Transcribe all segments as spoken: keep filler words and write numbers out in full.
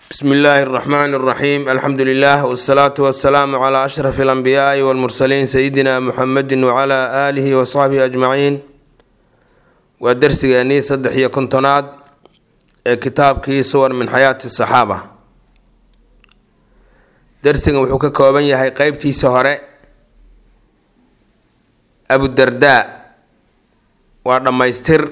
بسم الله الرحمن الرحيم. الحمد لله والصلاة والسلام على أشرف الأنبياء والمرسلين سيدنا محمد وعلى آله وصحبه أجمعين. ودرس جاني صدح يكنتناد كتاب كي صور من حياة الصحابة. درس وحكا كوبانيا هاي قيبتي سهرة أبو الدرداء ولما يستر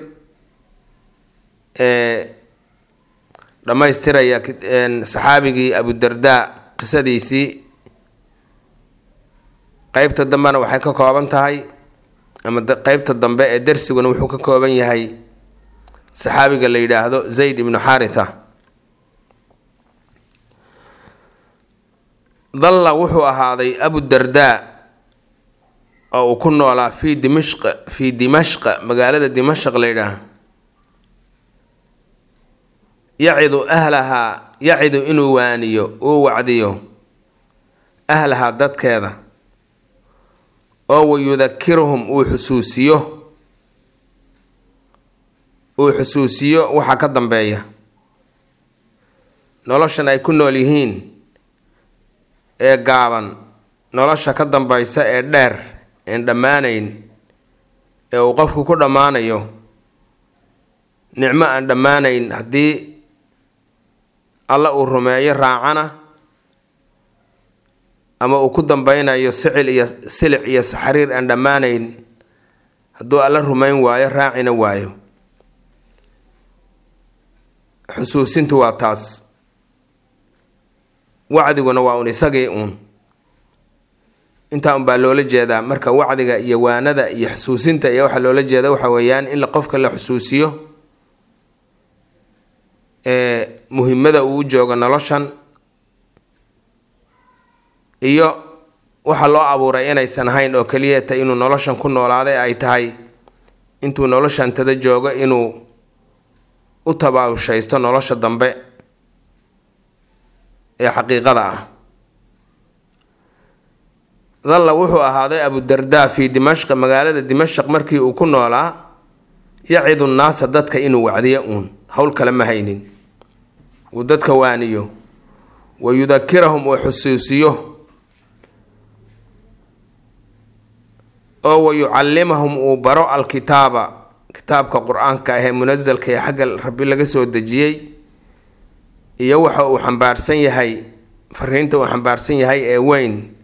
إيه لما يسترى صحابي أبو الدرداء قصديسي قيبت الدمبنا وحكا كوبان تهي أما قيبت الدنباء الدرس ونوحكا كوبان يهي صحابي اللي يداهدو زيد بن حارثة ظل وحو هذا أبو الدرداء أو كنا على في دمشق في دمشق مقالة دمشق ليلة يعظ أهلها يعظ إنو وانيو أو وعديو أهلها داد كذا أو يذكرهم أو حسوسيو أو حسوسيو وحكا دنبايا نولاشن أي كنو ليهين إيه قابن نولاشا كدنبايسا إيه دير إن دمانين إيه وقفكو كو دمانيو نعمة أن دمانين هدي الله الرماية راعنا أما أكدن بين يسعل يسلع يسحرير عند مانين هدو الله الرماية واي راعنا وايو حسوسين تواتاس وعد ونواون سجيئون انت أم بالولا جادا مركا وعد يوانا ذا يحسوسين تا يوحى لولا جادا وحويان إلا قفك اللي حسوسيه muhiimada uu joogo noloshan iyo waxa loo abuuray inaysan ahayn oo kaliya ta inuu noloshan ku noolaaday ay tahay intuu noloshan tada joogo inuu u tabaawshaysto nolosha dambe ee xaqiiqada ah. dalla wuxuu ahaaday Abu Darda fi Dimashq magaalada Dimashq markii uu ku noolaa yacidu naas dadka inuu wacdiyo uun hawl kale ma haynin وددك وانيو ويذكرهم وحسوسيه أو يعلمهم وبرأ الكتابة كتاب كقرآن كأه منزل كي حق رب الله سود دجيي يوحى وحنبارسين يهي فرهنت وحنبارسين يهي وين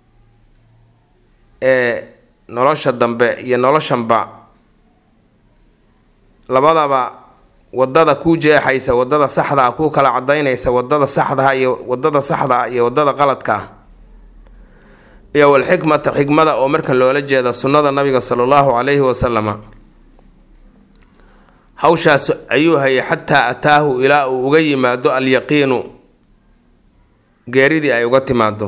اه نلاش الدنباء ينلاش انباء لبضا با wadada ku jeexaysa wadada saxda ah ku kala cadeynaysa wadada saxda ah iyo wadada saxda ah iyo wadada qaladka ah iyo wal xikmata xikmada oo markan loola jeedo sunnada nabiga sallallahu alayhi wa sallama hawshaas ayuu hayay hatta ataahu ila uu uga yimaado al yaqiinu geeridi ay uga timaado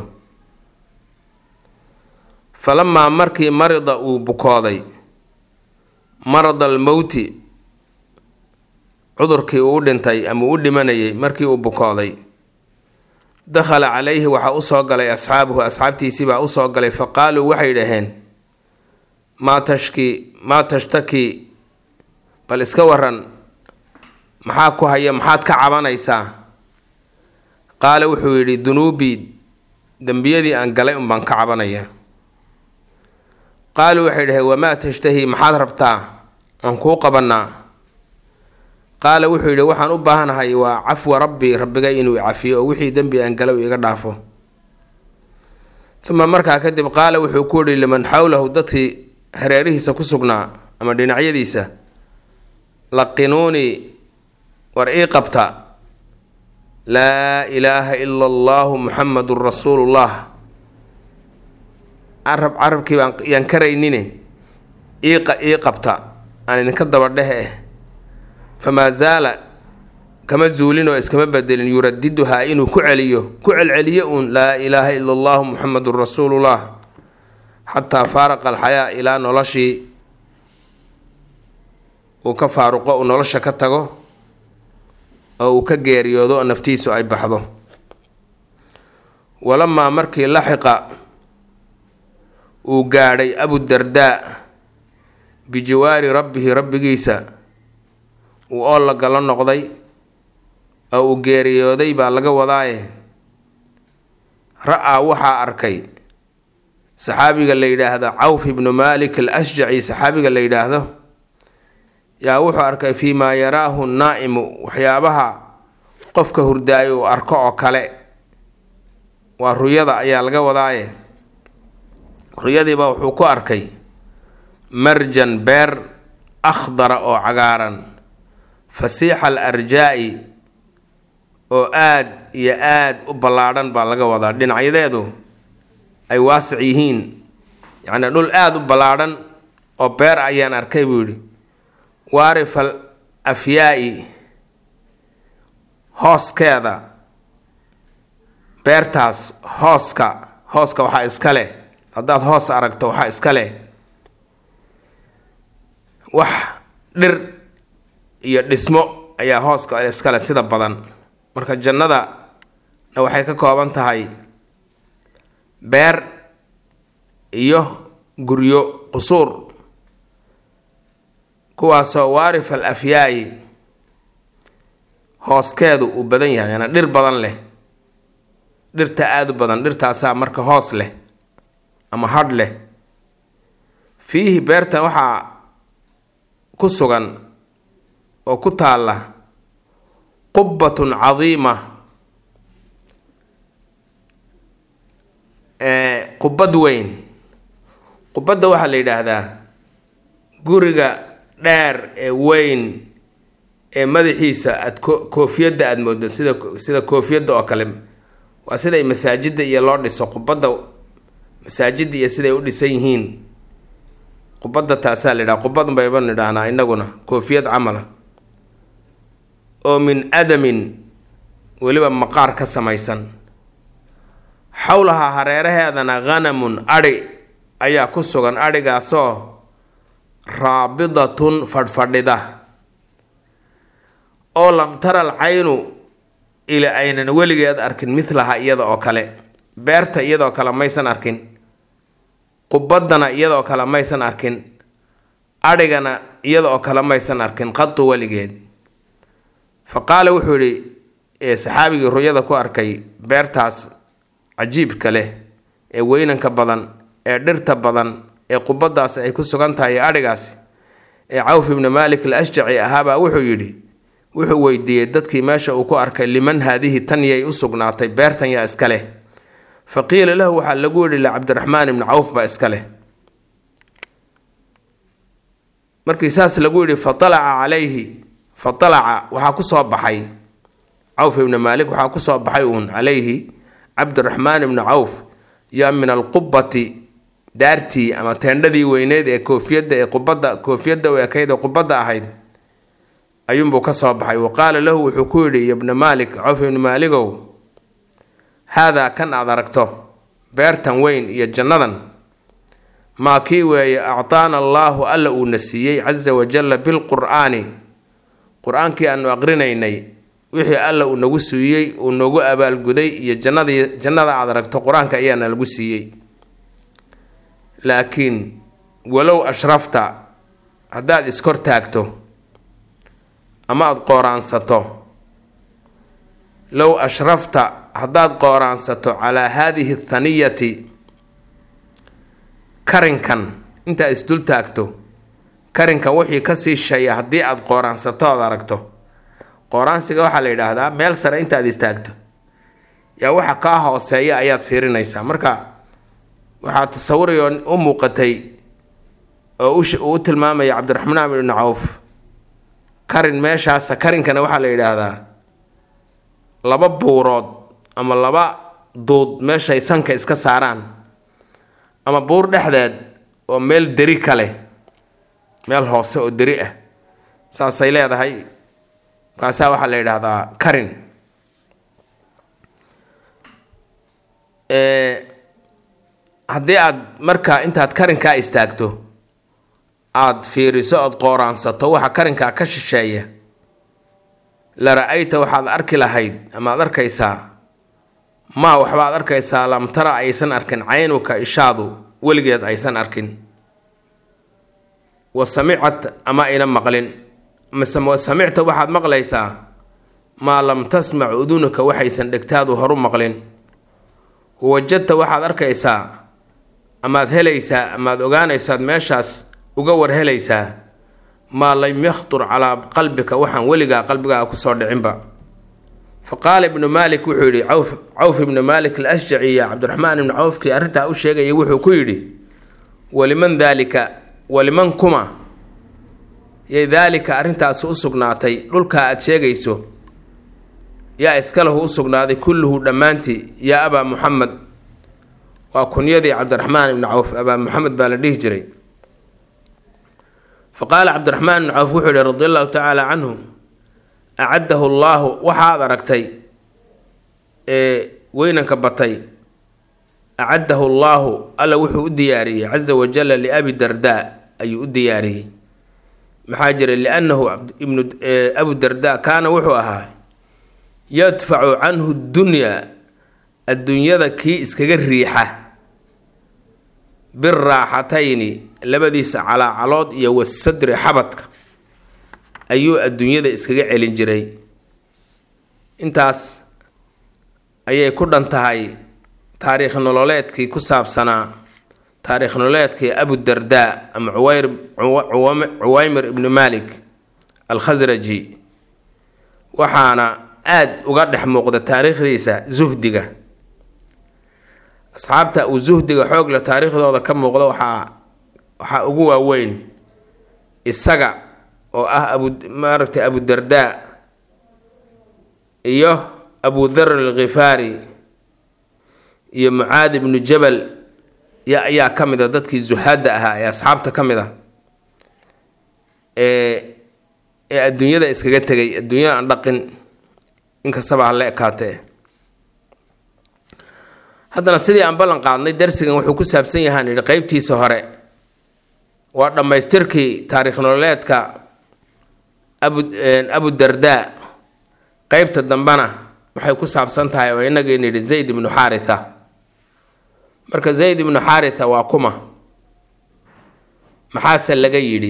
falamma markii marida uu bukooday marad al mawti cudurkii uu dhintay ama uu dhimanayay markii uu bukooday dakhala calayhi waxa u soo galay asxaabuhu asxaabtiisii baa u soo galay faqaaluu waxay dhaheen maa tashki maa tashtaki bal iska waran maxaa ku haya maxaad ka cabanaysaa qaala wuxuu yidhi dunuubii dembiyadii aan galay un baan ka cabanaya qaaluu waxay dhaheen wamaa tashtahi maxaad rabtaa aan kuu qabanaa qaala wuxuu yidhi waxaan u baahanahay waa cafwa rabbi rabbiga inuu cafiyo oo wixii dambi aan galow iga dhaafo thumma markaa kadib qaala wuxuu ku yidhi liman xawlahu dadkii hareerihiisa ku sugnaa ama dhinacyadiisa laqinuuni war ii qabta laa ilaaha ila allahu muxammadun rasuulullah carab carabkii baan yaan karaynine ii qabta aan idinka daba dhehe eh فما زال كما زولين واسكما بدلين يرددها إنه كعليه كعلعليون لا إله إلا الله محمد رسول الله حتى فارق الحياة إلى نلشي وكفارق ونلش كتغو أو كجيريودو نفتيسو أي بحضو ولما مركي لحق وقاري أبو الدرداء بجوار ربه رب جيسا وقال لك الله نقضي oo uu geeriyooday baa laga wadaaye ra'aa waxaa arkay saxaabiga la yidhaahdo Cawf ibnu Maalik al-Ashjaci saxaabiga la yidhaahdo yaa wuxuu arkay fii maa yaraahu naa'imu waxyaabaha qofka hurdaayo uu arko oo kale waa ruyada ayaa laga wadaaye ruyadiiba wuxuu ku arkay marjan beer akhdara oo cagaaran fasiixa al-arjaa'i oo aad iyo aad u ballaadhan baa laga wadaa dhinacyadeedu ay waasic yihiin yacni dhul aad u ballaadhan oo beer ayaan arkay buu yidhi waarifal afyaa'i hooskeeda beertaas hooska hooska waxaa iska leh haddaad hoos aragto waxaa iska leh wax dhir iyo dhismo ayaa hooska iska leh sida badan marka jannada na waxay ka kooban tahay beer iyo guryo qusuur kuwaasoo waarifal afyaa'i hooskeedu uu badan yahay yana dhir badan leh dhirta aad u badan dhirtaasaa marka hoos leh ama hadh leh fiihi beertan waxaa ku sugan oo ku taalla qubbatun cadiima ee qubbad weyn qubbadda waxaa la yidhaahdaa guriga dheer ee weyn ee madaxiisa aad koofiyadda aada moodo sida sida koofiyadda oo kale waa siday masaajidda iyo loo dhiso qubbadda masaajidda iyo siday u dhisan yihiin qubbadda taasaa la yidhaha qubbad bayba nidhaahnaa innaguna koofiyad camala oo min adamin weliba maqaar ka samaysan xowlaha hareeraheedana khanamun adhi ayaa ku sugan adhigaasoo raabidatun fadhfadhida oo lam tara al caynu ila aynan weligeed arkin midlaha iyada oo kale beerta iyadoo kale maysan arkin qubaddana iyadoo kale maysan arkin adhigana iyada oo kale maysan arkin qadu weligeed fa qaala wuxuu yidhi saxaabigii ruyada ku arkay beertaas cajiibka leh ee weynanka badan ee dhirta badan ee qubaddaas ay ku sugan tahay adhigaasi ee Cawf ibnu Maalik al-Ashjaci ahaabaa wuxuu yidhi wuxuu weydiiyey dadkii meesha uu ku arkay liman haadihi tan yay u sugnaatay beertan yaa iska leh faqiila lahu waxaa lagu yidhi licabdiraxmaan ibni Cawf baa iska leh markii saas lagu yidhi fatalaca calayhi fatalaca waxaa ku soo baxay Cawf ibnu Maalik waxaa ku soo baxay uun calayhi cabdiraxmaan ibnu Cawf yaa min alqubbati daartii ama teendhadii weyneed ee koofiyadda ee qubadda koofiyadda u ekayd ee qubadda ahayd ayuunbuu ka soo baxay wa qaala lahu wuxuu ku yidhi ibna Maalik Cawf ibnu Maaligow haadaa kan aad aragto beertan weyn iyo jannadan maa kii weeye actaana allaahu alla uuna siiyey casa wajalla bilqur'aani qur-aankii aanu aqrinaynay wixii alla uu nagu siiyey uu nagu abaalguday iyo jannadii jannada aad aragto qur-aanka ayaana lagu siiyey laakiin walow ashrafta haddaad iskor taagto ama aada qooraansato low ashrafta haddaad qooraansato calaa haadihi thaniyati karinkan intaad isdul taagto karinkan wixii kasii sheeya haddii aada qooraansato oad aragto qooraansiga waxaa la yidhaahdaa meel sare intaad istaagto yaa waxa kaa hooseeya ayaad fiirinaysaa marka waxaa tasawurayoo u muuqatay oo uu u tilmaamaya cabdiraxmaan ibnu Cawf karin meeshaas karinkana waxaa la yidhaahdaa laba buurood ama laba duud meeshay sanka iska saaraan ama buur dhexdeed oo meel deri kale meel hoose oo deri ah saasay leedahay kaasaa waxaa la yidhaahdaa karin haddii aad markaa intaad karinkaa istaagto aada fiiriso ood qooraansato waxa karinkaa ka shisheeya la ra-ayta waxaad arki lahayd ama ad arkaysaa maa waxbaad arkaysaa lam tara aysan arkin caynuka ishaadu weligeed aysan arkin wa samicat ama ayna maqlin mise wa samicta waxaad maqlaysaa maa lam tasmac udunuka waxaysan dhegtaadu horu maqlin. wajadta waxaad arkaysaa amaad helaysaa amaad ogaanaysaad meeshaas uga war helaysaa maa lam yakhtur calaa qalbika waxaan weligaa qalbigaaga kusoo dhicinba. faqaala ibnu maalik wuxuu yidhi cawf cawf ibnu maalik al-ashjaci iyo cabdiraxmaan ibnu cawfkii arrintaa u sheegayay wuxuu ku yidhi waliman daalika waliman kuma yay daalika arrintaasi u sugnaatay dhulkaa aad sheegayso yaa iskalahu u sugnaaday kulluhu dhammaantii yaa abaa muxamed. waa kunyadii cabdiraxmaan ibnu cawf abaa muxamed baa la dhihi jiray. faqaala cabdiraxmaan ibnu cawf wuxuu yihi radi allahu tacaala canhu acaddahu allaahu waxaad aragtay ee weynanka batay acaddahu allaahu alla wuxuu u diyaariyey caza wajalla liabi dardaa ayuu u diyaariyey. maxaa jiray liannahu ibnu abu dardaa kaana wuxuu ahaa yadfacu canhu dunyaa adduunyada kii iskaga riixa biraaxatayni labadiisa calaacalood iyo wasadri xabadka ayuu adduunyada iskaga celin jiray. intaas ayay ku dhan tahay taariikh nololeedkii ku saabsanaa taariikh nololeedkii abu dardaa ama cuwayr cuwaymir ibnu maalik al-khasraji. waxaana aada uga dhex muuqda taariikhdiisa zuhdiga. asxaabta uu zuhdiga xoog la taariikhdooda ka muuqda waxaa waxaa ugu waaweyn isaga oo ah abu maaragtay abu dardaa iyo abu dhar al-ghifaari iyo mucaad ibnu jabal ya ayaa ka mid a dadkii zuhaadda ahaa ee asxaabta ka mid a ee ee adduunyada iskaga tegay adduunyada aan dhaqin inkastaba hala ekaatee. haddana sidii aan ballan qaadnay darsigan wuxuu ku saabsan yahaan yidhi qeybtiisa hore waa dhammaystirkii taariikh nololeedka abu abu dardaa. qeybta dambena waxay ku saabsan tahay oo inagii nidhi zayd ibnu xaaritha. marka zayd ibnu xaaritha waa kuma maxaase laga yidhi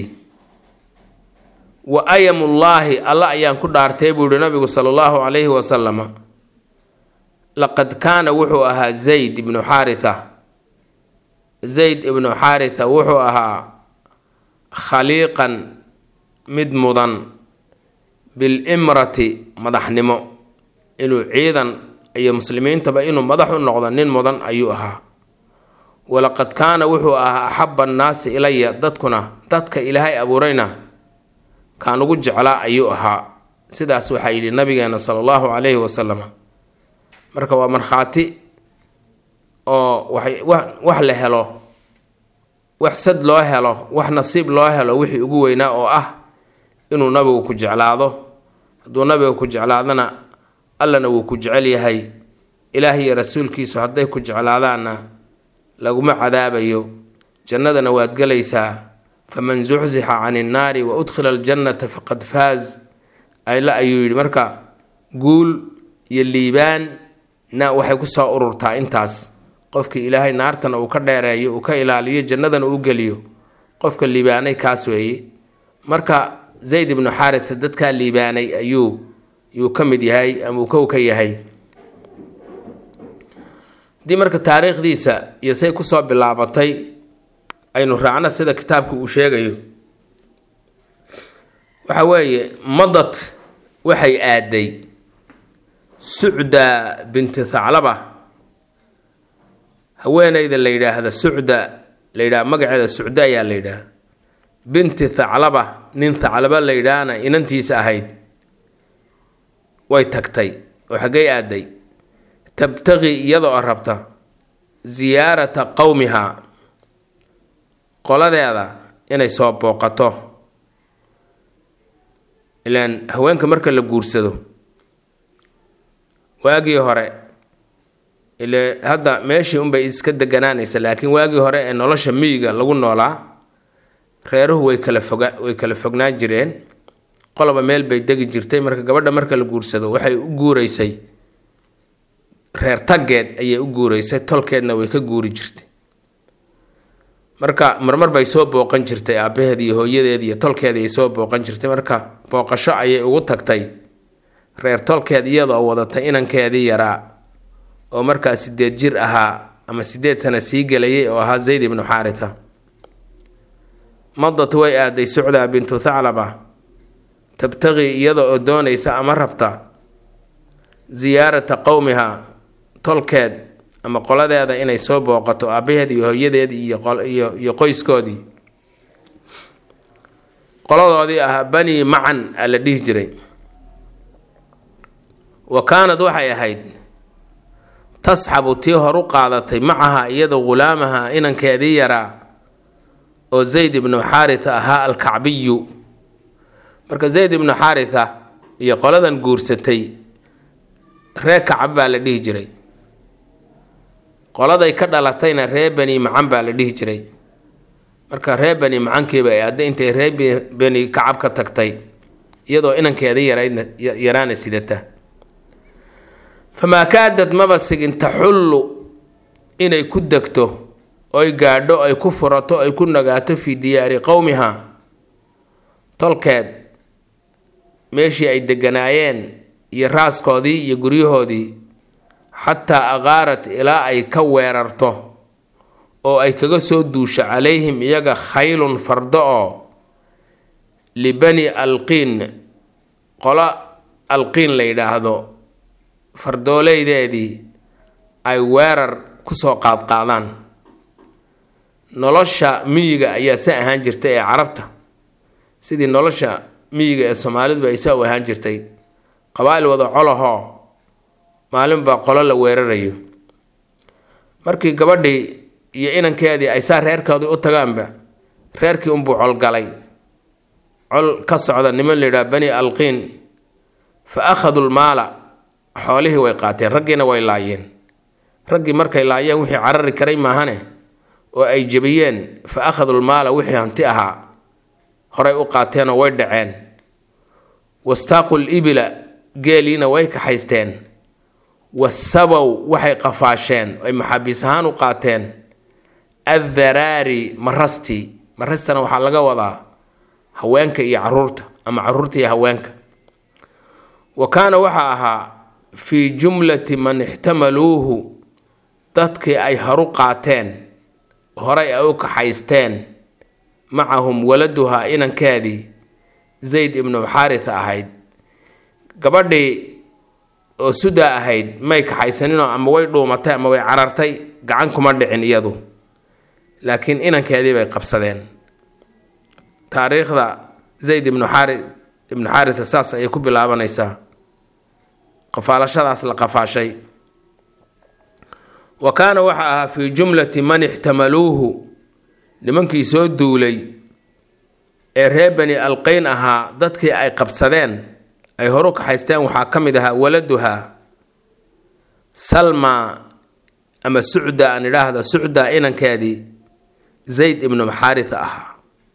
wa ayamullaahi alla ayaan ku dhaartay buu yihi nabigu sala allahu calayhi wasalama laqad kaana wuxuu ahaa zayd ibnu xaaritha zayd ibnu xaaritha wuxuu ahaa khaliiqan mid mudan bilimrati madaxnimo inuu ciidan iyo muslimiintaba inuu madax u noqdo nin mudan ayuu ahaa. walaqad kaana wuxuu ahaa axaba annaasi ilaya dadkuna dadka ilaahay abuurayna kaan ugu jeclaa ayuu ahaa. sidaas waxaa yidhi nabigeena sala allahu calayhi wasalam. marka waa markhaati oo waxay wax la helo wax sad loo helo wax nasiib loo helo wixii ugu weynaa oo ah inuu nabigu ku jeclaado. hadduu nabiga ku jeclaadana allana wuu ku jecel yahay. ilaahay iyo rasuulkiisu hadday ku jeclaadaanna laguma cadaabayo jannadana waad gelaysaa. faman zuxzixa cani innaari wa udkhila aljannata faqad faaz ayla ayuu yidhi. marka guul iyo liibaan na waxay ku soo ururtaa intaas. qofkii ilaahay naartana uu ka dheereeyo uu ka ilaaliyo jannadana uu geliyo qofka liibaanay kaas weeye. marka zayd ibnu xaaritha dadkaa liibaanay ayuu yuu ka mid yahay ama uu kow ka yahay. haddii marka taariikhdiisa iyo say kusoo bilaabatay aynu raacna sida kitaabku uu sheegayo waxa weeye madad waxay aaday sucda binti thaclaba haweeneyda la yidhaahda sucda la yidhaha magaceeda sucda ayaa la yidhaha binti thaclaba nin thaclaba la yidhaahna inantiisa ahayd way tagtay oo xaggay aaday tabtaqi iyadoo rabta ziyaarata qowmiha qoladeeda inay soo booqato. ilaan haweenka marka la guursado waagii hore ile hadda meeshii unbay iska deganaanaysa laakiin waagii hore ee nolosha miyiga lagu noolaa reeruhu way kala foga way kala fognaan jireen. qoloba meel bay degi jirtay. marka gabadha marka la guursado waxay u guuraysay reer taggeed ayay u guuraysay tolkeedna way ka guuri jirtay. marka marmar bay soo booqan jirtay aabaheed iyo hooyadeed iyo tolkeed ay soo booqan jirtay. marka booqasho ayay ugu tagtay reer tolkeed iyadoo wadata inankeedii yaraa oo markaa sideed jir ahaa ama sideed sano sii gelayay oo ahaa Zayd ibnu Xaaritha. madat way aaday Sucdaa bintu Thaclaba tabtaqi iyadoo oo doonaysa ama rabta ziyaarata qowmiha tolkeed ama qoladeeda inay soo booqato aabaheed iyo hooyadeed iyo iyo iyo qoyskoodii. qoladoodii ah bani macan ala dhihi jiray. wa kaanad waxay ahayd tasxabu tii horu qaadatay macaha iyadoo gulaamaha inankeedii yaraa oo Zayd ibnu Xaaritha ahaa alkacbiyu. marka Zayd ibnu Xaaritha iyo qoladan guursatay ree Kacab baa la dhihi jiray. qoladay ka dhalatayna ree bani macan baa la dhihi jiray. marka ree bani macankiiba ay hadda intay ree bani Kacab ka tagtay iyadoo inankeedii yaraydna yaraana sidata. famaa kaadad maba sigin taxullu inay ku degto oy gaadho ay ku furato ay ku nagaato fii diyaari qowmiha tolkeed meeshii ay deganaayeen iyo raaskoodii iyo guryahoodii xataa aqaarat ilaa ay ka weerarto oo ay kaga soo duusho calayhim iyaga khaylun fardo oo libani alqiin qola alqiin la yidhaahdo fardoolaydeedii ay weerar kusoo qaadqaadaan. nolosha miyiga ayaa sa ahaan jirtay ee carabta sidii nolosha miyiga ee Soomaalidu ay saa u ahaan jirtay. qabaa'il wada colahoo maalinba qolo la weerarayo. markii gabadhii iyo inankeedii ay saa reerkoodii u tagaanba reerkii unbuu colgalay col ka socda niman la yidhaha bani alqiin fa akhaduu lmaala xoolihii way qaateen raggiina way laayeen. raggii markay laayeen wixii carari karay maahane oo ay jebiyeen fa akhaduu lmaala wixii hanti ahaa horay u qaateenoo way dhaceen. wastaaqu libila geeliina way kaxaysteen. wasabow waxay qafaasheen ay maxaabiis ahaan u qaateen addaraari marastii. marastana waxaa laga wadaa haweenka iyo caruurta ama caruurta iyo haweenka. wa kaana waxaa ahaa fii jumlati man ixtamaluuhu dadkii ay haru qaateen horay ay u kaxaysteen macahum waladuhaa inankeedii Zayd ibnu Xaaritha ahayd. gabadhii oo Sudaa ahayd may kaxaysaninoo ama way dhuumatay ama way carartay gacan kuma dhicin iyadu laakiin inankeedii bay qabsadeen. taariikhda Zayd ibnu Xaaritha ibnu Xaaritha saas ayay ku bilaabanaysaa qafaalashadaas la qafaashay. wa kaana waxa ahaa fii jumlati man ixtamaluuhu nimankii soo duulay ee reer bani alqayn ahaa dadkii ay qabsadeen ay horu kaxaysteen waxaa ka mid ahaa waladuhaa Salma ama Sucda aan idhaahda Sucda inankeedii Zayd ibnu Xaaritha ahaa.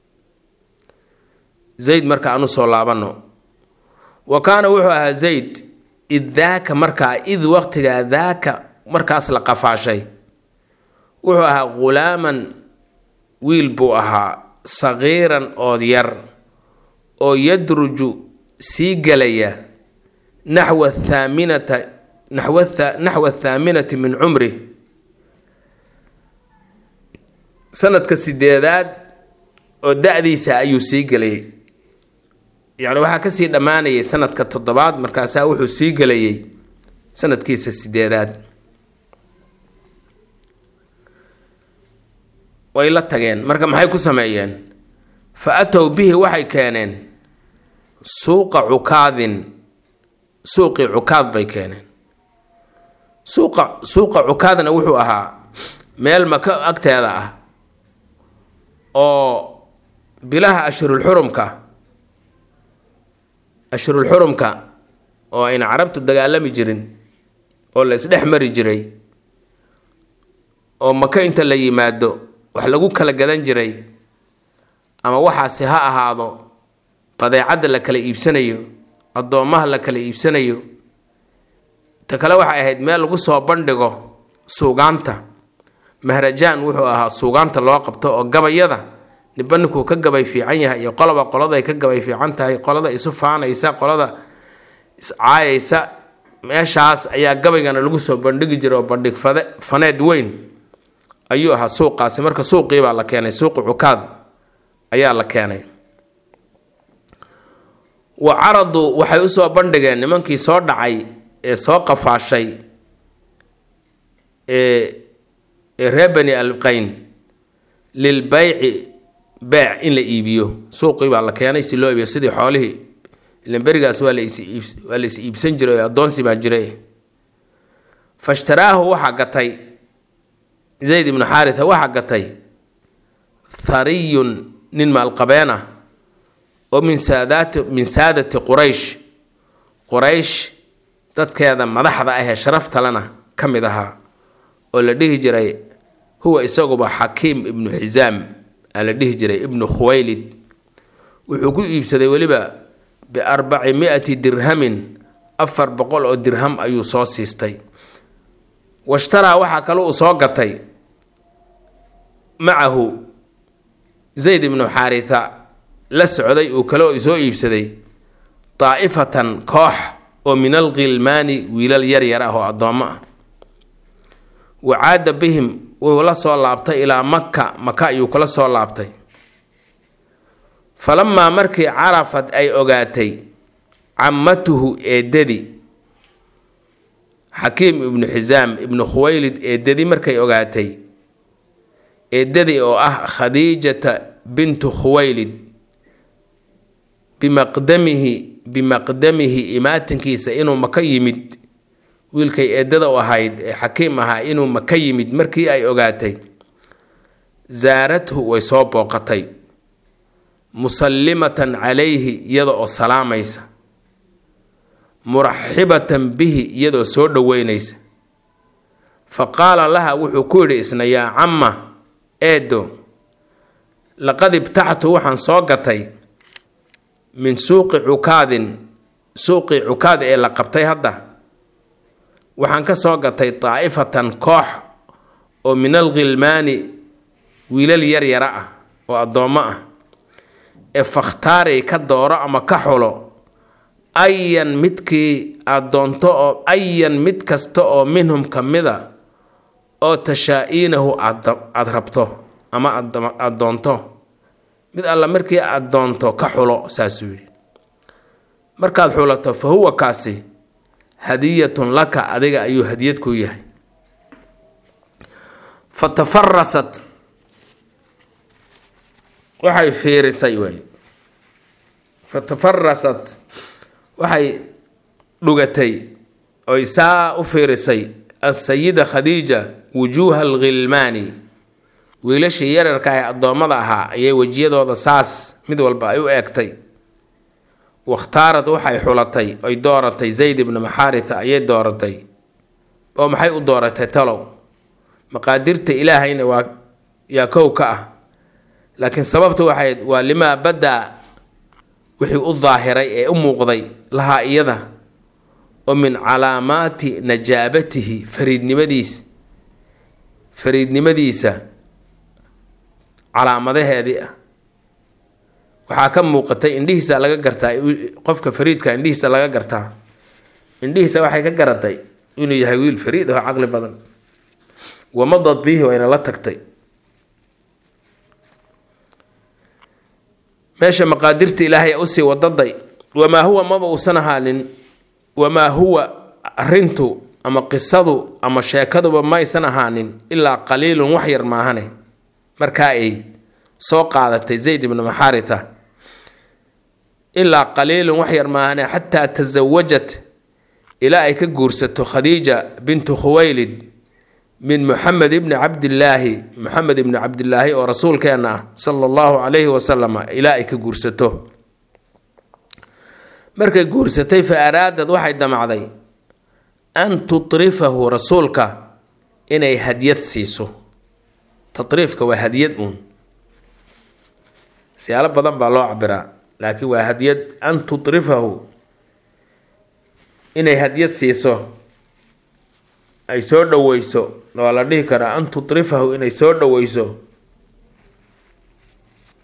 Zayd marka aanu soo laabano. wa kaana wuxuu ahaa Zayd id daaka markaa id waqtigaa daaka markaas la qafaashay wuxuu ahaa gulaaman wiil buu ahaa sagiiran ood yar oo yadruju sii galaya naxwa thaaminata naxwa naxwa thaaminati min cumri sanadka sideedaad oo da'diisa ayuu sii galayay. yacni waxaa kasii dhammaanayay sanadka toddobaad markaasaa wuxuu sii galayay sanadkiisa sideedaad. way la tageen marka maxay ku sameeyeen fa atow bihi waxay keeneen suuqa cukaadin suuqii cukaad bay keeneen. suuqa suuqa cukaadna wuxuu ahaa meel maka agteeda ah oo bilaha ashhurul xurumka ashhurul xurumka oo ayna carabtu dagaalami jirin oo la isdhex mari jiray oo maka inta la yimaado wax lagu kala gadan jiray ama waxaasi ha ahaado badeecada la kala iibsanayo adoomaha la kala iibsanayo. ta kale waxay ahayd meel lagu soo bandhigo suugaanta. mahrajaan wuxuu ahaa suugaanta loo qabto oo gabayada nibankuu ka gabay fiican yahay iyo qolaba qolada ay ka gabay fiican tahay qolada isu faanaysa qolada iscaayaysa. meeshaas ayaa gabaygana lagu soo bandhigi jiray oo bandhig fade faneed weyn ayuu ahaa suuqaasi. marka suuqii baa la keenay, suuqu cukaad ayaa la keenay. wa caradu waxay usoo bandhigeen nimankii soo dhacay ee soo qafaashay ee ee reer bani alqayn lilbayci beec in la iibiyo. suuqii baa la keenay si loo iibiyo sidii xoolihii, ilan berigaas waa la is waa la is iibsan jiray, addoonsi baa jiray. fashtaraahu waxaa gatay zayd ibnu xaaritha, waxaa gatay thariyun nin maalqabeen ah oo min saadaati min saadati quraysh quraysh dadkeeda madaxda ah ee sharafta lana ka mid ahaa, oo la dhihi jiray huwa isaguba xakiim ibnu xisaam aa la dhihi jiray ibnu khuwaylid. wuxuu ku iibsaday weliba biarbaci mi-ati dirhamin, afar boqol oo dirham ayuu soo siistay. washtaraa waxaa kale uu soo gatay macahu zayd ibnu xaaritha la socday uu kale oo soo iibsaday daa'ifatan koox oo min alghilmaani wiilal yaryar ah oo addoommo ah. wacaada bihim wuu la soo laabtay ilaa maka, maka ayuu kula soo laabtay. falamaa markii carafad ay ogaatay cammatuhu eedadii xakiim ibnu xisaam ibnu khuwaylid eedadii markay ogaatay, eedadii oo ah khadiijata bintu khuwaylid bimaqdamihi bimaqdamihi imaatinkiisa inuu maka yimid, wiilkay eedada u ahayd ee xakiim ahaa inuu maka yimid markii ay ogaatay, zaarathu way soo booqatay musallimatan calayhi iyada oo salaamaysa, muraxibatan bihi iyadoo soo dhoweynaysa. fa qaala laha wuxuu ku yidhi isna yaa camma eedo, laqad ibtactu waxaan soo gatay min suuqi cukaadin, suuqii cukaad ee la qabtay hadda waxaan ka soo gatay daa'ifatan koox oo min alghilmaani wiilal yaryara ah oo addoommo ah. ee fakhtaari ka dooro ama ka xulo ayan midkii aad doonto oo ayan mid kasta oo minhum ka mida oo tashaa-iinahu aad rabto ama aad doonto, mid alla markii aad doonto ka xulo. saasuu yidhi. markaad xulato fa huwa kaasi hadiyatun laka, adiga ayuu hadiyad ku yahay. fatafarasat waxay fiirisay way fatafarasat waxay dhugatay oy saa u fiirisay asayida khadiija wujuuha alghilmaani, wiilashii yararka ee addoommada ahaa ayay wejiyadooda saas mid walba ay u eegtay. wakhtaarad waxay xulatay oy dooratay zayd ibnu xaaritha ayay dooratay. oo maxay u dooratay talow? maqaadirta ilaahayna waa yaa kow ka ah, laakiin sababta waxay waa limaa badaa wixii u daahiray ee u muuqday lahaa iyada oo min calaamaati najaabatihi fariidnimadiisa fariidnimadiisa calaamadaheedii ah. waxaa ka muuqatay indhihiisa laga gartaa, qofka fariidka indhihiisa laga gartaa. indhihiisa waxay ka garatay inuu yahay wiil fariid oo caqli badan. wamadad bihi wayna la tagtay. meesha maqaadirta ilaahay usii wadaday. wamaa huwa maba uusan ahaanin wamaa huwa arintu ama qisadu ama sheekaduba maysan ahaanin ilaa qaliilun wax yar maahane. markaa ay soo qaadatay zayd ibnu xaaritha ilaa qaliilun wax yar maahane xataa tasawajat ilaa ay ka guursato khadiija bintu khuwaylid min muxamed ibni cabdillaahi muxamed ibni cabdillaahi oo rasuulkeena ah sala allahu calayhi wasalam ilaa ay ka guursato. markay guursatay fa araadad waxay damacday an tutrifahu rasuulka inay hadiyad siiso. tatriifka waa hadiyad uun, siyaalo badan baa loo cabiraa, laakiin waa hadiyad. an tutrifahu inay hadiyad siiso, ay soo dhoweyso. waa la dhihi karaa an tutrifahu inay soo dhoweyso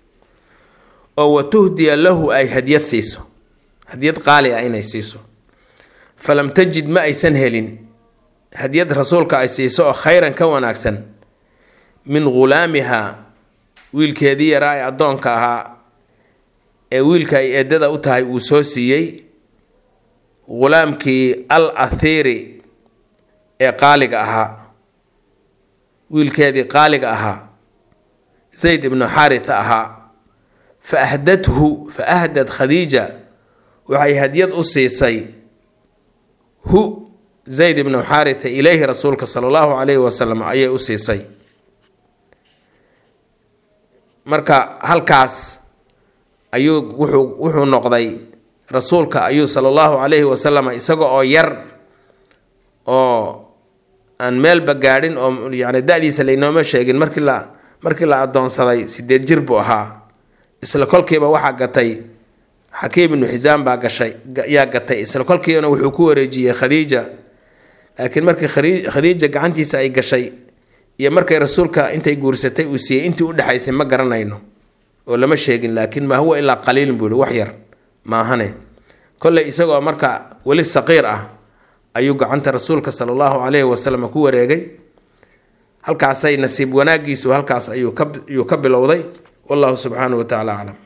oo watuhdiya lahu ay hadiyad siiso, hadiyad qaali ah inay siiso. falam tajid ma aysan helin hadiyad rasuulka ay siiso oo khayran ka wanaagsan min ghulaamiha wiilkeedii yaraa ee addoonka ahaa ee wiilka ay eedada u tahay uu soo siiyey ghulaamkii al athiiri ee qaaliga ahaa wiilkeedii qaaliga ahaa zayd ibnu xaaritha ahaa fa ahdathu fa ahdad khadiija waxay hadiyad u siisay hu zayd ibnu xaaritha ilayhi rasuulka sala allahu calayhi wasalam ayay u siisay marka halkaas ayuu wuxuu wuxuu noqday rasuulka ayuu sala allahu calayhi wasalam isaga oo yar oo aan meelba gaadhin oo yacni da-diisa laynooma sheegin markii la markii la addoonsaday sideed jir buu ahaa isla kolkiiba waxaa gatay xakiim ibnu xisaam baa gashay yaa gatay isla kolkiibana wuxuu ku wareejiyey khadiija laakiin markii khadiija gacantiisa ay gashay iyo markay rasuulka intay guursatay uu siiyey intii u dhexaysay ma garanayno oo lama sheegin laakiin ma huwa ilaa qaliilin buu wax yar maahane kolley isagoo marka weli saqiir ah ayuu gacanta rasuulka sala allahu calayhi wasalam ku wareegay halkaasay nasiib wanaagiisu halkaas ayuu ka ayuu ka bilowday wallahu subxaanahu wa tacaala aclam